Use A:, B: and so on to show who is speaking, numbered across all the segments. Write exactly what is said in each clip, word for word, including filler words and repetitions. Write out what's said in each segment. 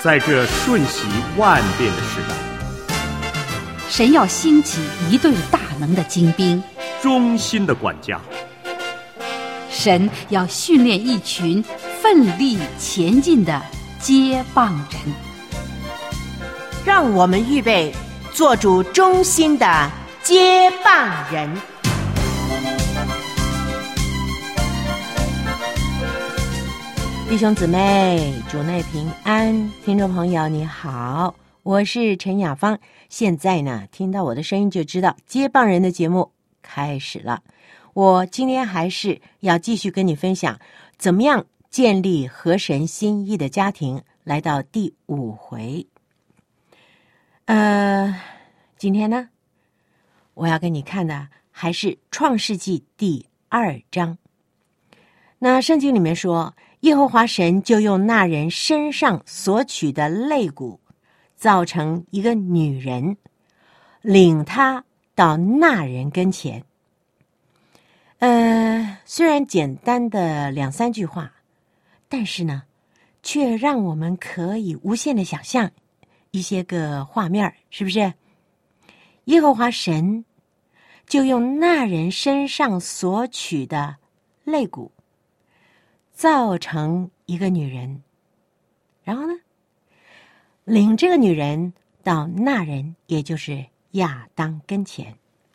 A: 在这瞬息万变的时代，
B: 神要兴起一队大能的精兵，
A: 忠心的管家。
B: 神要训练一群奋力前进的接棒人。
C: 让我们预备做主忠心的接棒人。弟兄姊妹，主内平安，听众朋友你好，我是陈雅芳。现在呢，听到我的声音就知道接棒人的节目开始了。我今天还是要继续跟你分享怎么样建立合神心意的家庭，来到第五回。呃，今天呢，我要跟你看的还是创世纪第二章。那圣经里面说，耶和华神就用那人身上所取的肋骨造成一个女人，领他到那人跟前。呃，虽然简单的两三句话，但是呢，却让我们可以无限的想象一些个画面，是不是？耶和华神就用那人身上所取的肋骨造成一个女人，然后呢，领这个女人到那人，也就是亚当跟前。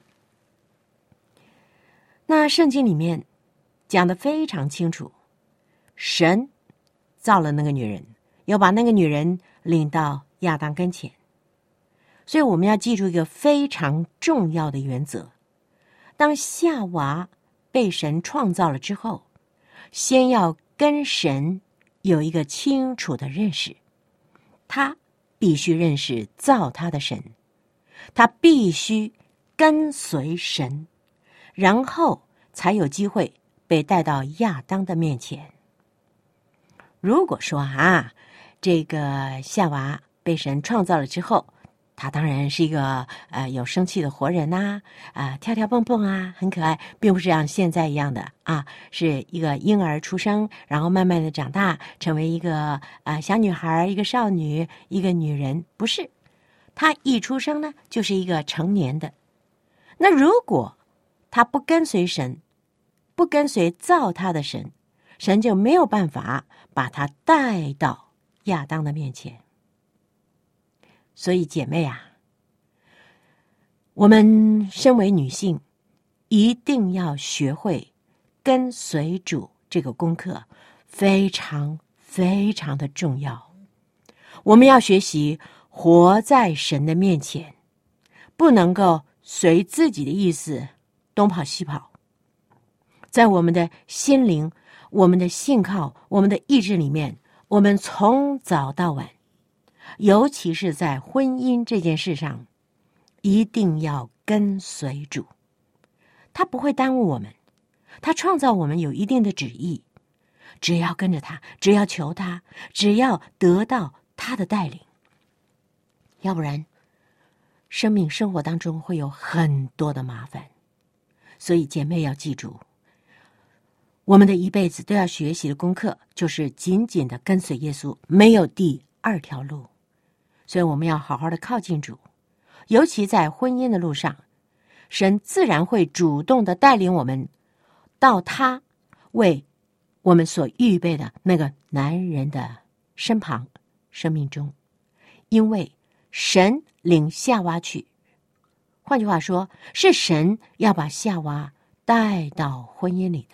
C: 那圣经里面讲得非常清楚，神造了那个女人，要把那个女人领到亚当跟前。所以我们要记住一个非常重要的原则，当夏娃被神创造了之后，先要跟神有一个清楚的认识，他必须认识造他的神，他必须跟随神，然后才有机会被带到亚当的面前。如果说啊，这个夏娃被神创造了之后，他当然是一个呃有生气的活人呐、啊，啊、呃、跳跳蹦蹦啊，很可爱，并不是像现在一样的啊，是一个婴儿出生，然后慢慢的长大，成为一个啊、呃、小女孩，一个少女，一个女人，不是，他一出生呢就是一个成年的。那如果他不跟随神，不跟随造他的神，神就没有办法把他带到亚当的面前。所以姐妹啊，我们身为女性，一定要学会跟随主这个功课，非常非常的重要。我们要学习活在神的面前，不能够随自己的意思东跑西跑。在我们的心灵、我们的信靠、我们的意志里面，我们从早到晚，尤其是在婚姻这件事上，一定要跟随主。他不会耽误我们，他创造我们有一定的旨意，只要跟着他，只要求他，只要得到他的带领，要不然生命生活当中会有很多的麻烦。所以姐妹要记住，我们的一辈子都要学习的功课就是紧紧的跟随耶稣，没有第二条路。所以我们要好好的靠近主，尤其在婚姻的路上，神自然会主动的带领我们到他为我们所预备的那个男人的身旁、生命中。因为神领夏娃去，换句话说，是神要把夏娃带到婚姻里的。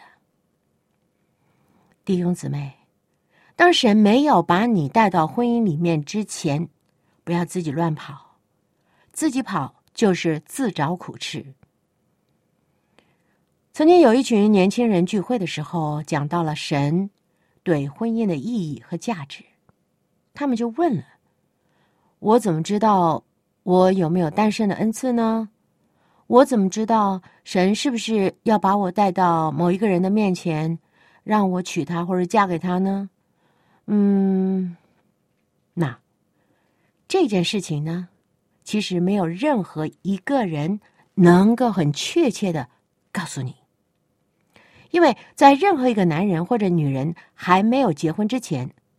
C: 弟兄姊妹，当神没有把你带到婚姻里面之前，不要自己乱跑，自己跑就是自找苦吃。曾经有一群年轻人聚会的时候，讲到了神对婚姻的意义和价值，他们就问了，我怎么知道我有没有单身的恩赐呢？我怎么知道神是不是要把我带到某一个人的面前，让我娶她或者嫁给他呢？嗯，那这件事情呢，其实没有任何一个人能够很确切的告诉你。因为在任何一个男人或者女人还没有结婚之前，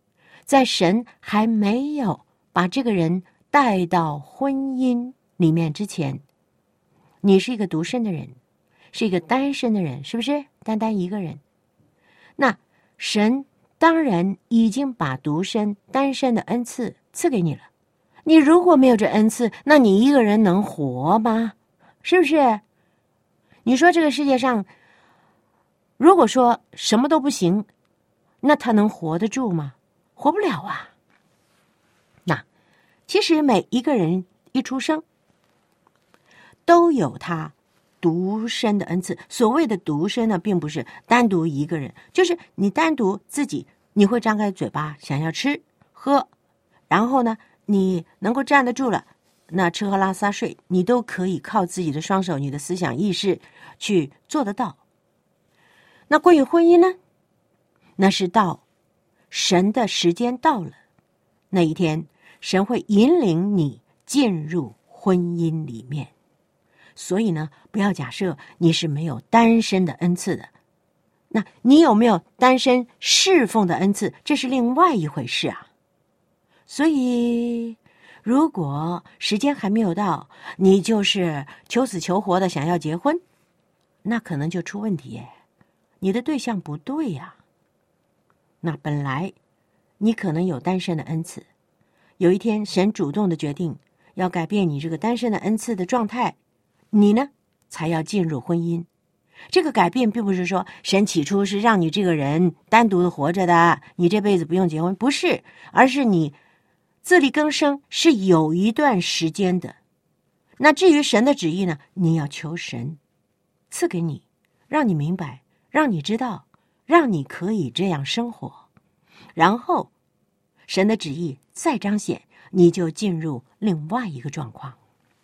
C: 在神还没有把这个人带到婚姻里面之前，你是一个独身的人，是一个单身的人，是不是？单单一个人。那神当然已经把独身单身的恩赐赐给你了。你如果没有这恩赐，那你一个人能活吗？是不是？你说这个世界上，如果说什么都不行，那他能活得住吗？活不了啊。那其实每一个人一出生都有他独身的恩赐。所谓的独身呢，并不是单独一个人，就是你单独自己，你会张开嘴巴想要吃喝，然后呢你能够站得住了，那吃喝拉撒睡你都可以靠自己的双手，你的思想意识去做得到。那关于婚姻呢，那是到神的时间到了，那一天神会引领你进入婚姻里面。所以呢，不要假设你是没有单身的恩赐的，那你有没有单身侍奉的恩赐，这是另外一回事啊。所以如果时间还没有到，你就是求死求活的想要结婚，那可能就出问题耶，你的对象不对呀。那本来你可能有单身的恩赐，有一天神主动的决定要改变你这个单身的恩赐的状态，你呢才要进入婚姻。这个改变并不是说神起初是让你这个人单独的活着的，你这辈子不用结婚，不是，而是你自力更生是有一段时间的。那至于神的旨意呢，你要求神赐给你，让你明白，让你知道，让你可以这样生活，然后神的旨意再彰显，你就进入另外一个状况。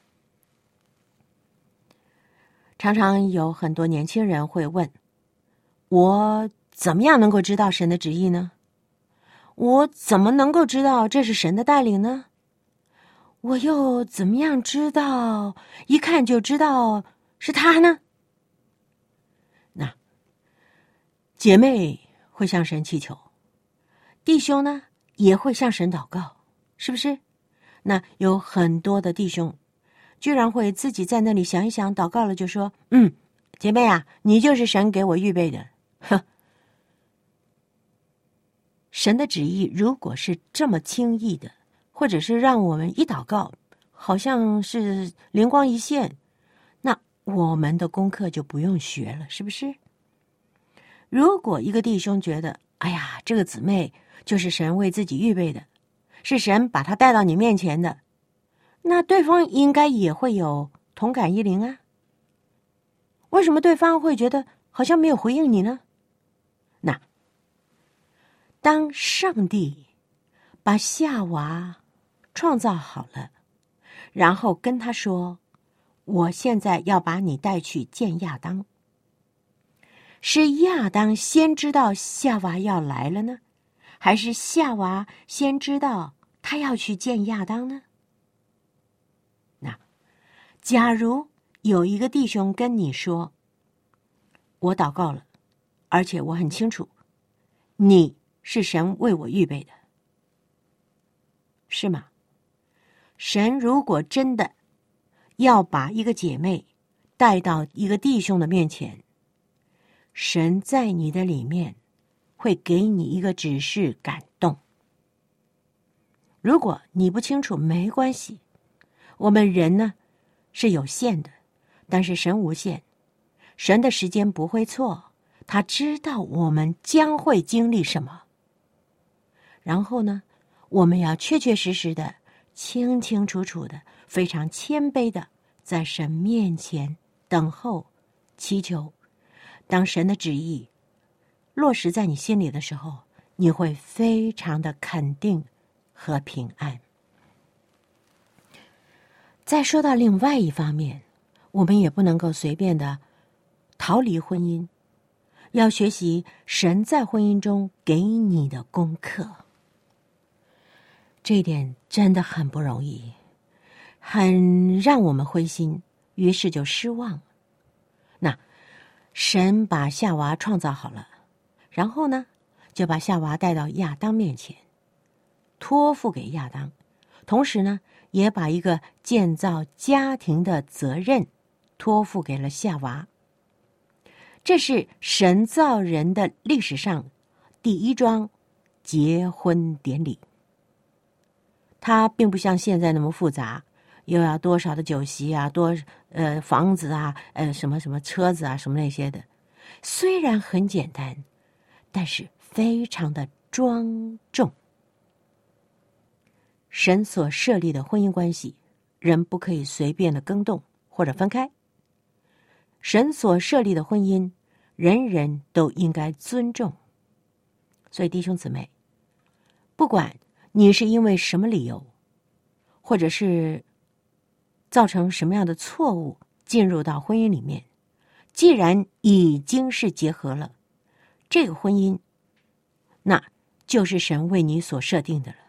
C: 常常有很多年轻人会问，我怎么样能够知道神的旨意呢？我怎么能够知道这是神的带领呢？我又怎么样知道一看就知道是他呢？那姐妹会向神祈求，弟兄呢也会向神祷告，是不是？那有很多的弟兄居然会自己在那里想一想，祷告了就说，嗯，姐妹啊，你就是神给我预备的。哼，神的旨意如果是这么轻易的，或者是让我们一祷告好像是灵光一现，那我们的功课就不用学了，是不是？如果一个弟兄觉得，哎呀，这个姊妹就是神为自己预备的，是神把她带到你面前的，那对方应该也会有同感一灵啊。为什么对方会觉得好像没有回应你呢？那当上帝把夏娃创造好了，然后跟他说，我现在要把你带去见亚当，是亚当先知道夏娃要来了呢，还是夏娃先知道他要去见亚当呢？那假如有一个弟兄跟你说，我祷告了，而且我很清楚你是神为我预备的，是吗？神如果真的要把一个姐妹带到一个弟兄的面前，神在你的里面会给你一个指示感动。如果你不清楚，没关系，我们人呢是有限的，但是神无限，神的时间不会错，他知道我们将会经历什么。然后呢，我们要确确实实的、清清楚楚的、非常谦卑的在神面前等候、祈求。当神的旨意落实在你心里的时候，你会非常的肯定和平安。再说到另外一方面，我们也不能够随便的逃离婚姻，要学习神在婚姻中给你的功课。这一点真的很不容易，很让我们灰心，于是就失望。那神把夏娃创造好了，然后呢，就把夏娃带到亚当面前。 托付给亚当，同时呢，也把一个建造家庭的责任托付给了夏娃。这是神造人的历史上第一桩结婚典礼。它并不像现在那么复杂，又要多少的酒席啊，多呃房子啊，呃什么什么车子啊，什么那些的。虽然很简单，但是非常的庄重。神所设立的婚姻关系，人不可以随便的更动或者分开。神所设立的婚姻，人人都应该尊重。所以弟兄姊妹，不管你是因为什么理由，或者是造成什么样的错误进入到婚姻里面，既然已经是结合了，这个婚姻那就是神为你所设定的了。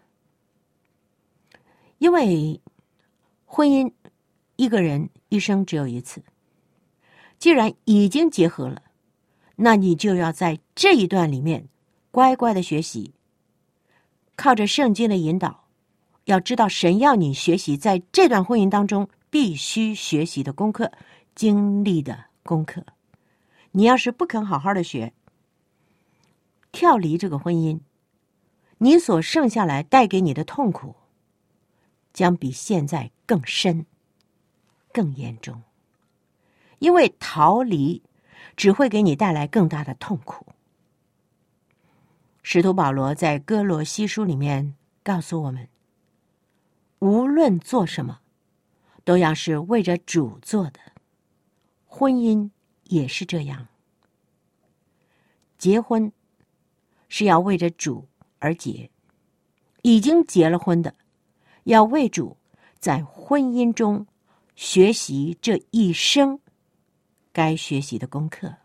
C: 因为婚姻一个人一生只有一次，既然已经结合了，那你就要在这一段里面乖乖的学习，靠着圣经的引导，要知道神要你学习在这段婚姻当中必须学习的功课，经历的功课。你要是不肯好好的学，跳离这个婚姻，你所剩下来带给你的痛苦将比现在更深更严重，因为逃离只会给你带来更大的痛苦。使徒保罗在哥罗西书里面告诉我们，无论做什么都要是为着主做的，婚姻也是这样。结婚是要为着主而结，已经结了婚的要为主在婚姻中学习这一生该学习的功课。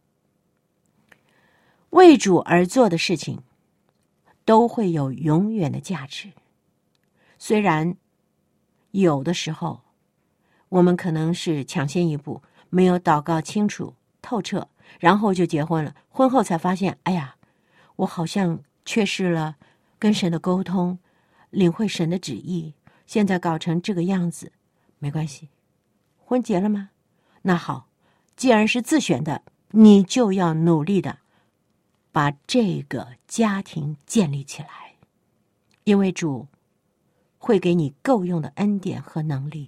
C: 为主而做的事情都会有永远的价值。虽然有的时候我们可能是抢先一步，没有祷告清楚透彻，然后就结婚了，婚后才发现，哎呀，我好像缺失了跟神的沟通，领会神的旨意，现在搞成这个样子。没关系，婚结了吗？那好，既然是自选的，你就要努力的把这个家庭建立起来，因为主会给你够用的恩典和能力。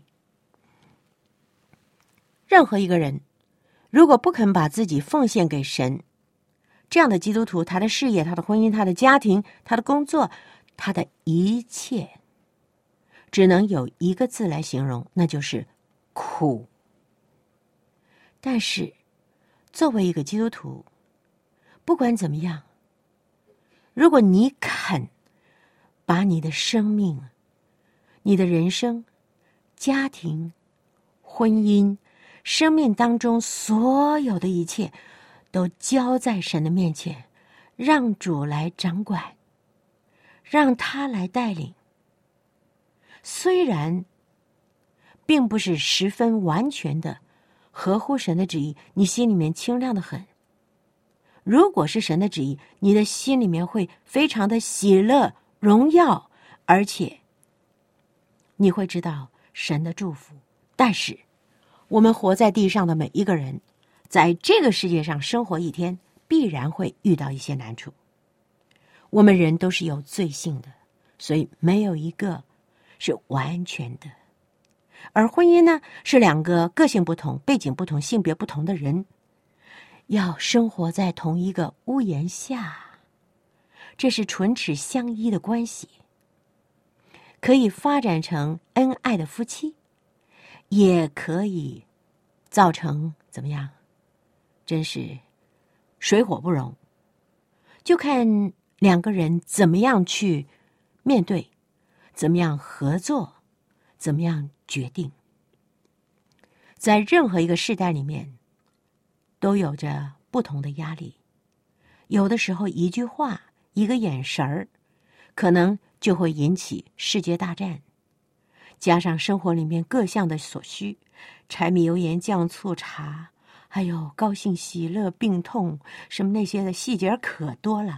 C: 任何一个人如果不肯把自己奉献给神，这样的基督徒，他的事业、他的婚姻、他的家庭、他的工作，他的一切只能有一个字来形容，那就是苦。但是作为一个基督徒，不管怎么样，如果你肯把你的生命、你的人生、家庭、婚姻、生命当中所有的一切都交在神的面前，让主来掌管，让他来带领，虽然并不是十分完全的合乎神的旨意，你心里面清亮的很。如果是神的旨意，你的心里面会非常的喜乐、荣耀，而且你会知道神的祝福。但是我们活在地上的每一个人，在这个世界上生活一天，必然会遇到一些难处。我们人都是有罪性的，所以没有一个是完全的。而婚姻呢，是两个个性不同、背景不同、性别不同的人要生活在同一个屋檐下，这是唇齿相依的关系，可以发展成恩爱的夫妻，也可以造成怎么样？真是水火不容，就看两个人怎么样去面对，怎么样合作，怎么样决定。在任何一个世代里面都有着不同的压力，有的时候一句话、一个眼神儿，可能就会引起世界大战。加上生活里面各项的所需，柴米油盐酱醋茶，还有高兴喜乐病痛，什么那些的细节可多了。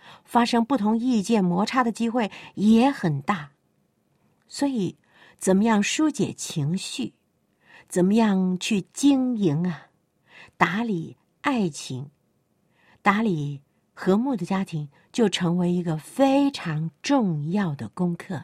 C: 发生不同意见摩擦的机会也很大。所以，怎么样疏解情绪，怎么样去经营啊，打理爱情，打理和睦的家庭，就成为一个非常重要的功课。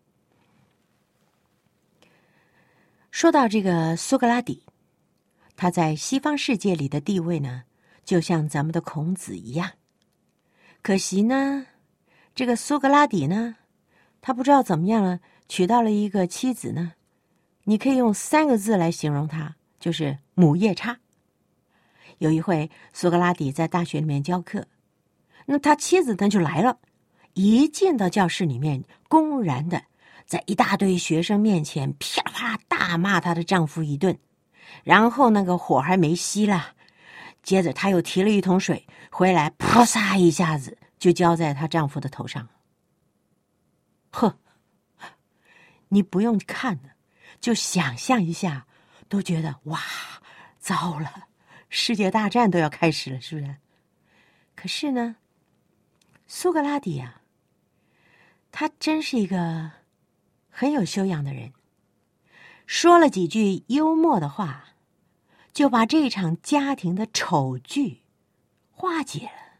C: 说到这个苏格拉底，他在西方世界里的地位呢，就像咱们的孔子一样。可惜呢，这个苏格拉底呢，他不知道怎么样了，娶到了一个妻子呢，你可以用三个字来形容他，就是母夜叉。有一回，苏格拉底在大学里面教课，那他妻子呢就来了，一进到教室里面，公然的在一大堆学生面前噼里啪啦大骂她的丈夫一顿，然后那个火还没熄了，接着她又提了一桶水回来，噗嚓一下子就浇在她丈夫的头上。呵，你不用看了，就想象一下，都觉得哇，糟了，世界大战都要开始了，是不是？可是呢，苏格拉底啊，他真是一个很有修养的人，说了几句幽默的话，就把这场家庭的丑剧化解了。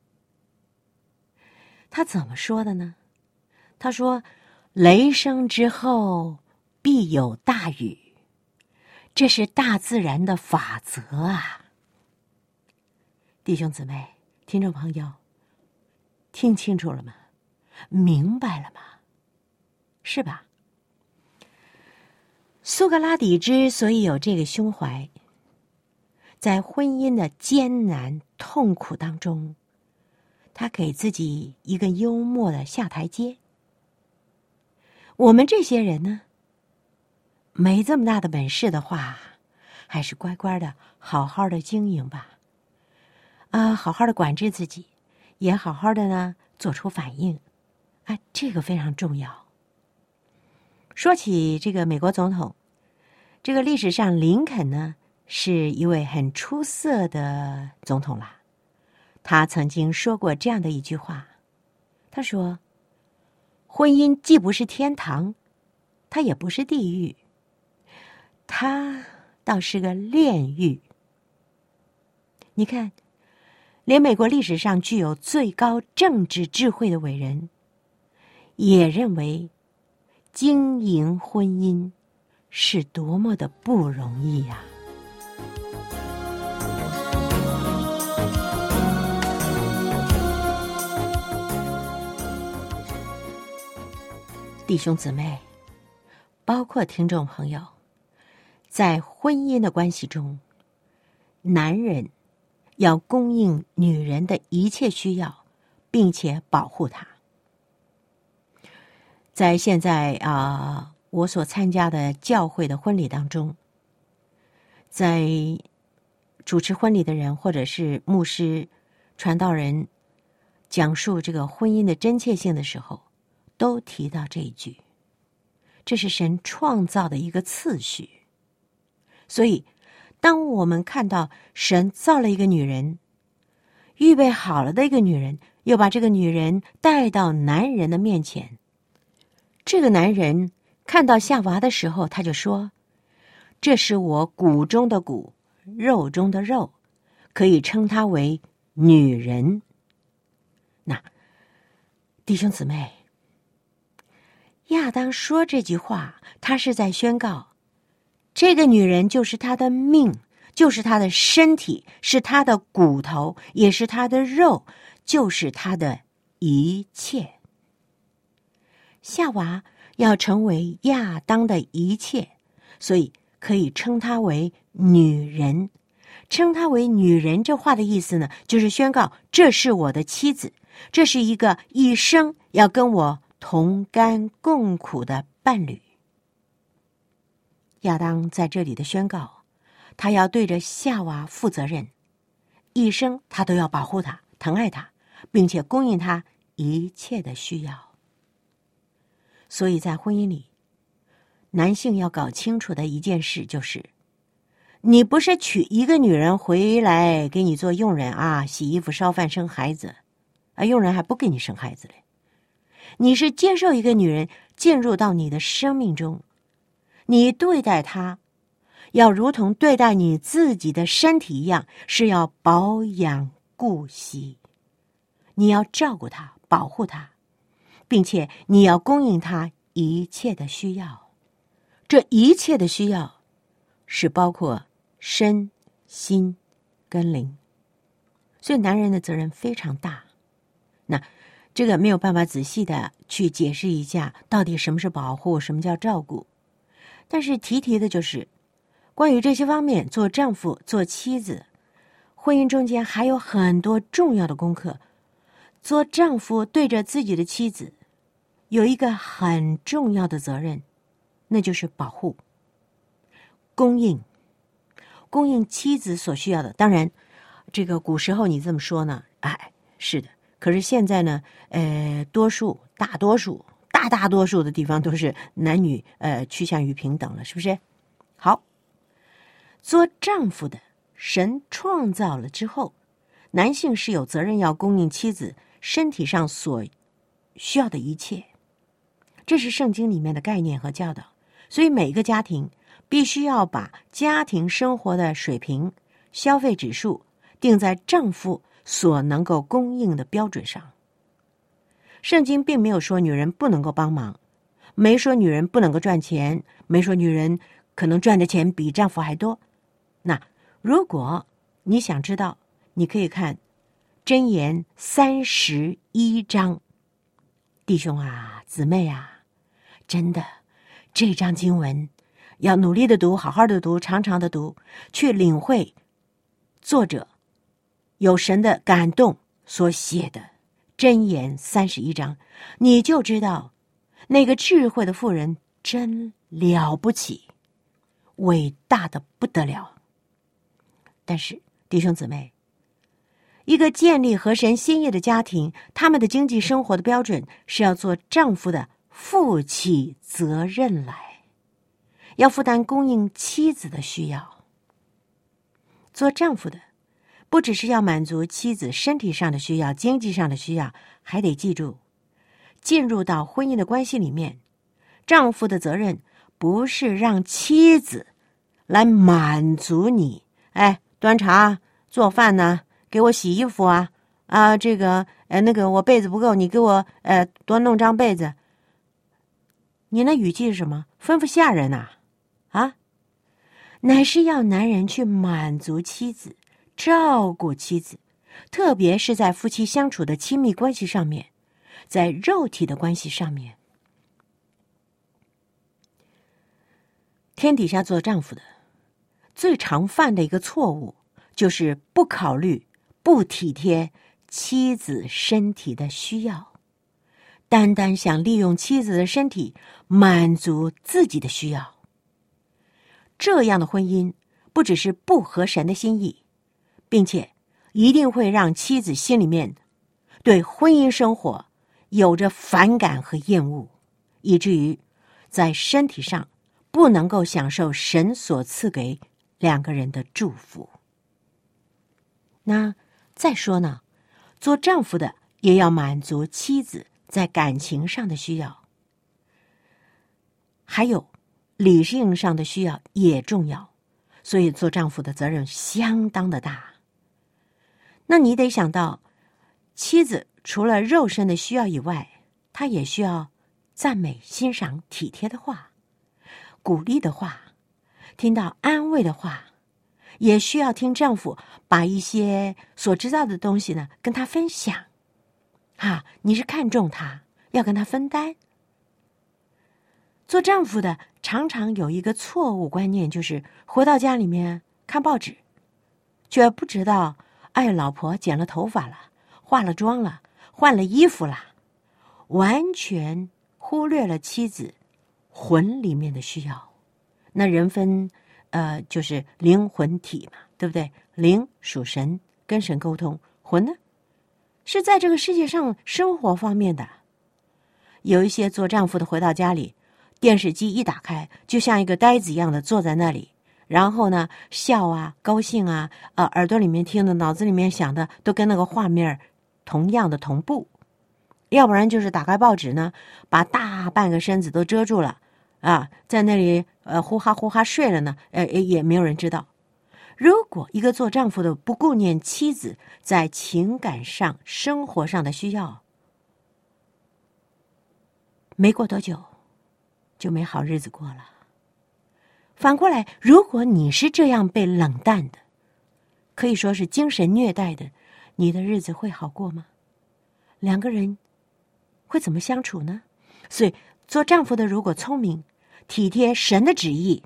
C: 他怎么说的呢？他说：“雷声之后必有大雨，这是大自然的法则啊！”弟兄姊妹、听众朋友，听清楚了吗？明白了吗？是吧？苏格拉底之所以有这个胸怀，在婚姻的艰难痛苦当中，他给自己一个幽默的下台阶。我们这些人呢，没这么大的本事的话，还是乖乖的好好的经营吧，啊，好好的管制自己，也好好的呢做出反应，啊，这个非常重要。说起这个美国总统，这个历史上林肯呢是一位很出色的总统啦。他曾经说过这样的一句话，他说：“婚姻既不是天堂，它也不是地狱，它倒是个炼狱。”你看，连美国历史上具有最高政治智慧的伟人，也认为经营婚姻是多么的不容易呀！弟兄姊妹，包括听众朋友，在婚姻的关系中，男人要供应女人的一切需要，并且保护她。在现在啊、呃，我所参加的教会的婚礼当中，在主持婚礼的人或者是牧师、传道人讲述这个婚姻的真切性的时候，都提到这一句，这是神创造的一个次序。所以当我们看到神造了一个女人，预备好了的一个女人，又把这个女人带到男人的面前，这个男人看到夏娃的时候，他就说：“这是我骨中的骨，肉中的肉，可以称她为女人。”那弟兄姊妹，亚当说这句话，他是在宣告，这个女人就是他的命，就是他的身体，是他的骨头，也是他的肉，就是他的一切。夏娃要成为亚当的一切，所以可以称她为女人。称她为女人这话的意思呢，就是宣告这是我的妻子，这是一个一生要跟我同甘共苦的伴侣。亚当在这里的宣告，他要对着夏娃负责任，一生他都要保护她、疼爱她，并且供应她一切的需要。所以在婚姻里，男性要搞清楚的一件事就是，你不是娶一个女人回来给你做佣人啊，洗衣服、烧饭、生孩子啊，佣人还不给你生孩子嘞。你是接受一个女人进入到你的生命中，你对待她要如同对待你自己的身体一样，是要保养顾惜，你要照顾她，保护她，并且你要供应她一切的需要。这一切的需要是包括身心跟灵，所以男人的责任非常大。那这个没有办法仔细的去解释一下到底什么是保护，什么叫照顾，但是提提的就是关于这些方面，做丈夫做妻子，婚姻中间还有很多重要的功课。做丈夫对着自己的妻子有一个很重要的责任，那就是保护、供应供应妻子所需要的。当然这个古时候你这么说呢，哎，是的，可是现在呢，呃，多数大多数大大多数的地方都是男女呃趋向于平等了，是不是？好，做丈夫的，神创造了之后，男性是有责任要供应妻子身体上所需要的一切，这是圣经里面的概念和教导。所以每个家庭必须要把家庭生活的水平、消费指数定在丈夫所能够供应的标准上。圣经并没有说女人不能够帮忙，没说女人不能够赚钱，没说女人可能赚的钱比丈夫还多。那如果你想知道，你可以看箴言三十一章。弟兄啊，姊妹啊，真的，这章经文要努力的读，好好的读，长长的读，去领会作者有神的感动所写的箴言三十一章，你就知道那个智慧的妇人真了不起，伟大的不得了。但是弟兄姊妹，一个建立合神心意的家庭，他们的经济生活的标准是要做丈夫的负起责任来，要负担供应妻子的需要。做丈夫的不只是要满足妻子身体上的需要、经济上的需要，还得记住，进入到婚姻的关系里面，丈夫的责任不是让妻子来满足你，哎，端茶做饭呢，给我洗衣服啊，啊，这个呃那个我被子不够，你给我呃多弄张被子。你那语气是什么？吩咐下人呐？啊，乃是要男人去满足妻子，照顾妻子，特别是在夫妻相处的亲密关系上面，在肉体的关系上面。天底下做丈夫的最常犯的一个错误，就是不考虑、不体贴妻子身体的需要，单单想利用妻子的身体满足自己的需要。这样的婚姻不只是不合神的心意，并且一定会让妻子心里面对婚姻生活有着反感和厌恶，以至于在身体上不能够享受神所赐给两个人的祝福。那再说呢，做丈夫的也要满足妻子在感情上的需要，还有理性上的需要也重要，所以做丈夫的责任相当的大。那你得想到，妻子除了肉身的需要以外，她也需要赞美、欣赏、体贴的话，鼓励的话，听到安慰的话，也需要听丈夫把一些所知道的东西呢跟他分享。啊，你是看重他，要跟他分担。做丈夫的常常有一个错误观念，就是回到家里面看报纸，却不知道，哎，老婆剪了头发了，化了妆了，换了衣服了，完全忽略了妻子魂里面的需要。那人分呃，就是灵魂体嘛，对不对？灵属神，跟神沟通；魂呢，是在这个世界上生活方面的。有一些做丈夫的回到家里，电视机一打开，就像一个呆子一样的坐在那里，然后呢，笑啊，高兴啊，呃，耳朵里面听的，脑子里面想的，都跟那个画面同样的同步，要不然就是打开报纸呢，把大半个身子都遮住了啊，在那里呃呼哈呼哈睡了呢，呃也没有人知道。如果一个做丈夫的不顾念妻子在情感上、生活上的需要，没过多久就没好日子过了。反过来，如果你是这样被冷淡的，可以说是精神虐待的，你的日子会好过吗？两个人会怎么相处呢？所以做丈夫的如果聪明体贴神的旨意，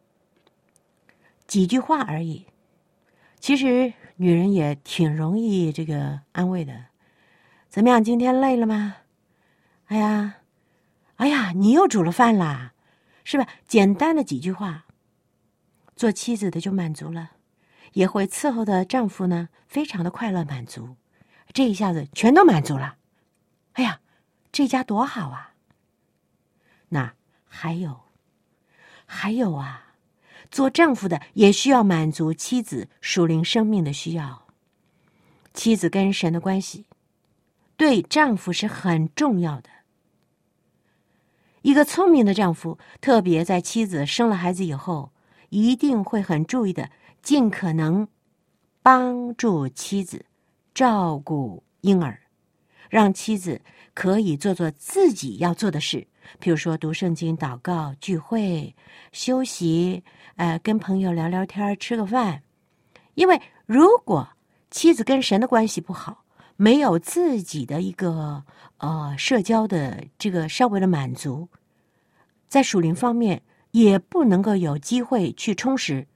C: 几句话而已，其实女人也挺容易这个安慰的。怎么样，今天累了吗？哎呀哎呀你又煮了饭啦，是吧？简单的几句话，做妻子的就满足了，也会伺候的丈夫呢非常的快乐满足，这一下子全都满足了。哎呀，这家多好啊！那还有还有啊，做丈夫的也需要满足妻子属灵生命的需要。妻子跟神的关系对丈夫是很重要的。一个聪明的丈夫，特别在妻子生了孩子以后，一定会很注意的，尽可能帮助妻子照顾婴儿，让妻子可以做做自己要做的事，比如说读圣经、祷告、聚会、休息，呃，跟朋友聊聊天、吃个饭。因为如果妻子跟神的关系不好，没有自己的一个呃社交的这个稍微的满足，在属灵方面也不能够有机会去充实。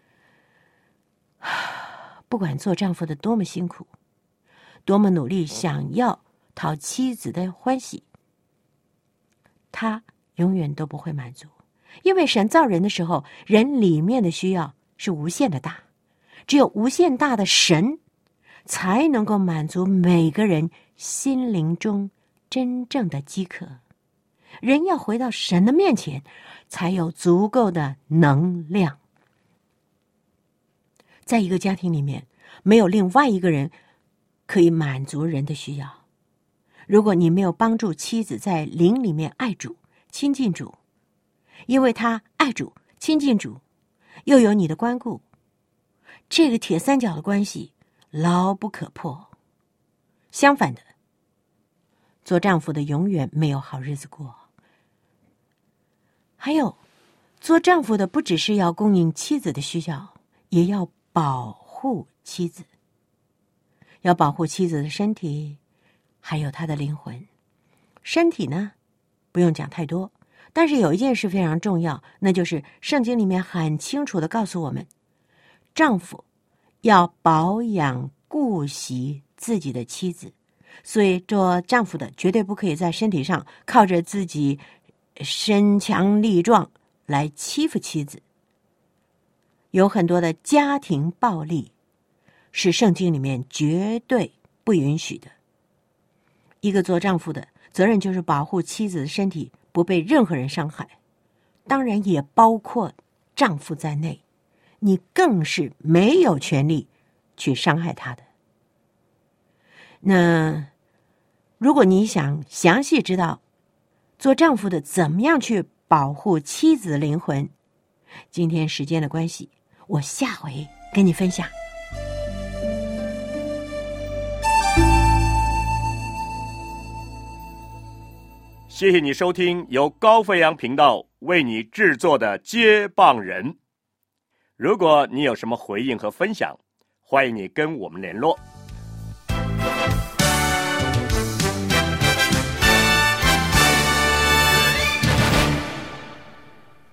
C: 不管做丈夫的多么辛苦，多么努力想要讨妻子的欢喜，他永远都不会满足。因为神造人的时候，人里面的需要是无限的大，只有无限大的神才能够满足每个人心灵中真正的饥渴。人要回到神的面前，才有足够的能量。在一个家庭里面，没有另外一个人可以满足人的需要。如果你没有帮助妻子在灵里面爱主、亲近主，因为他爱主、亲近主，又有你的关顾，这个铁三角的关系牢不可破。相反的，做丈夫的永远没有好日子过。还有，做丈夫的不只是要供应妻子的需要，也要保护妻子，要保护妻子的身体，还有她的灵魂。身体呢，不用讲太多，但是有一件事非常重要，那就是圣经里面很清楚地告诉我们，丈夫要保养顾惜自己的妻子。所以做丈夫的绝对不可以在身体上靠着自己身强力壮来欺负妻子。有很多的家庭暴力是圣经里面绝对不允许的。一个做丈夫的责任就是保护妻子的身体不被任何人伤害，当然也包括丈夫在内，你更是没有权利去伤害他的。那如果你想详细知道做丈夫的怎么样去保护妻子的灵魂，今天时间的关系，我下回跟你分享。
A: 谢谢你收听由高飞扬频道为你制作的接棒人。如果你有什么回应和分享，欢迎你跟我们联络。